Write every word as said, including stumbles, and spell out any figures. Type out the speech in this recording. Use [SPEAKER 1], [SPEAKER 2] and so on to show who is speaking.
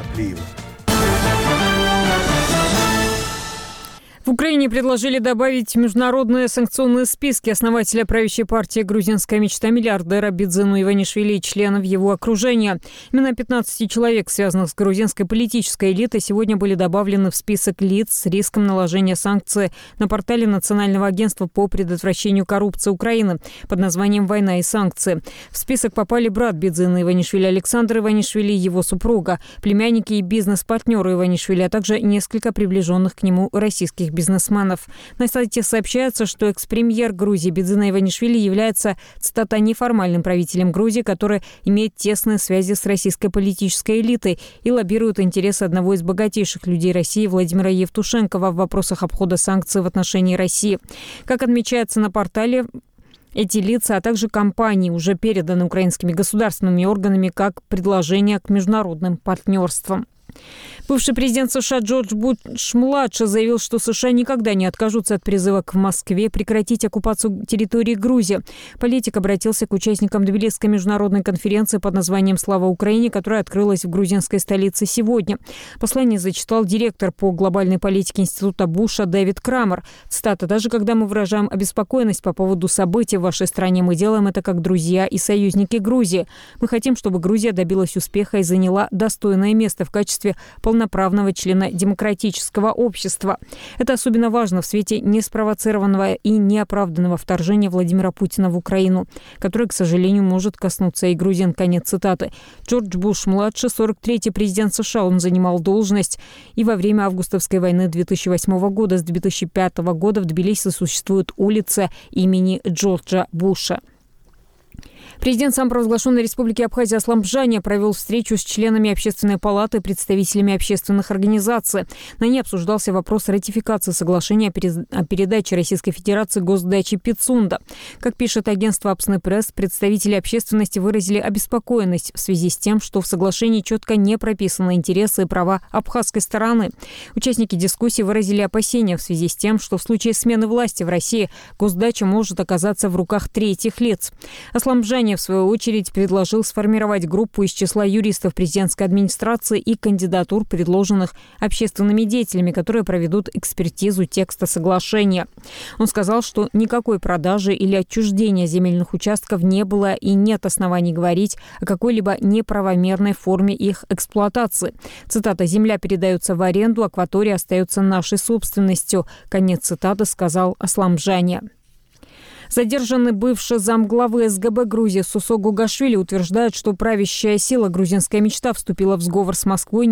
[SPEAKER 1] неторопливо.
[SPEAKER 2] В Украине предложили добавить в международные санкционные списки основателя правящей партии «Грузинская мечта» миллиардера Бидзину Иванишвили и членов его окружения. Именно пятнадцать человек, связанных с грузинской политической элитой, сегодня были добавлены в список лиц с риском наложения санкций на портале Национального агентства по предотвращению коррупции Украины под названием «Война и санкции». В список попали брат Бидзина Иванишвили Александр Иванишвили, его супруга, племянники и бизнес-партнеры Иванишвили, а также несколько приближенных к нему российских бизнесменов. На сайте сообщается, что экс-премьер Грузии Бидзина Иванишвили является, цитата, неформальным правителем Грузии, который имеет тесные связи с российской политической элитой и лоббирует интересы одного из богатейших людей России Владимира Евтушенкова в вопросах обхода санкций в отношении России. Как отмечается на портале, эти лица, а также компании уже переданы украинскими государственными органами как предложение к международным партнерствам. Бывший президент США Джордж Буш-младший заявил, что США никогда не откажутся от призыва к Москве прекратить оккупацию территории Грузии. Политик обратился к участникам Тбилисской международной конференции под названием «Слава Украине», которая открылась в грузинской столице сегодня. Послание зачитал директор по глобальной политике Института Буша Дэвид Крамер. Цитата: «Даже когда мы выражаем обеспокоенность по поводу событий в вашей стране, мы делаем это как друзья и союзники Грузии. Мы хотим, чтобы Грузия добилась успеха и заняла достойное место в качестве полноправного члена демократического общества. Это особенно важно в свете неспровоцированного и неоправданного вторжения Владимира Путина в Украину, которое, к сожалению, может коснуться и грузин». Конец цитаты. Джордж Буш-младший, сорок третий президент США. Он занимал должность и во время августовской войны две тысячи восьмого года. С две тысячи пятого года в Тбилиси существует улица имени Джорджа Буша. Президент самопровозглашенной республики Абхазия Аслам Бжаня провел встречу с членами Общественной палаты и представителями общественных организаций. На ней обсуждался вопрос ратификации соглашения о передаче Российской Федерации госдачи Пицунда. Как пишет агентство Апсны Пресс, представители общественности выразили обеспокоенность в связи с тем, что в соглашении четко не прописаны интересы и права абхазской стороны. Участники дискуссии выразили опасения в связи с тем, что в случае смены власти в России госдача может оказаться в руках третьих лиц. Аслам Бжаня, в свою очередь, предложил сформировать группу из числа юристов президентской администрации и кандидатур, предложенных общественными деятелями, которые проведут экспертизу текста соглашения. Он сказал, что никакой продажи или отчуждения земельных участков не было и нет оснований говорить о какой-либо неправомерной форме их эксплуатации. Цитата: «Земля передается в аренду, акватория остается нашей собственностью». Конец цитаты, сказал Аслам Бжаня. Задержанный бывший замглавы СГБ Грузии Сусо Гугашвили утверждает, что правящая сила «Грузинская мечта» вступила в сговор с Москвой